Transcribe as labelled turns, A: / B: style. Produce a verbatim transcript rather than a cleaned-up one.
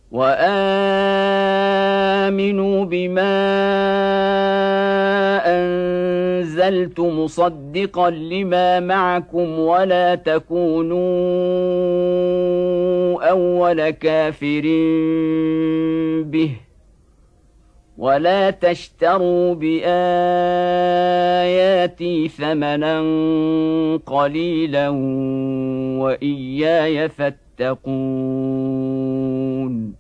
A: وآمنوا بما أنزلت مصدقا لما معكم ولا تكونوا أول كافر به ولا تشتروا بآياتي ثمنا قليلا وإياي فاتقون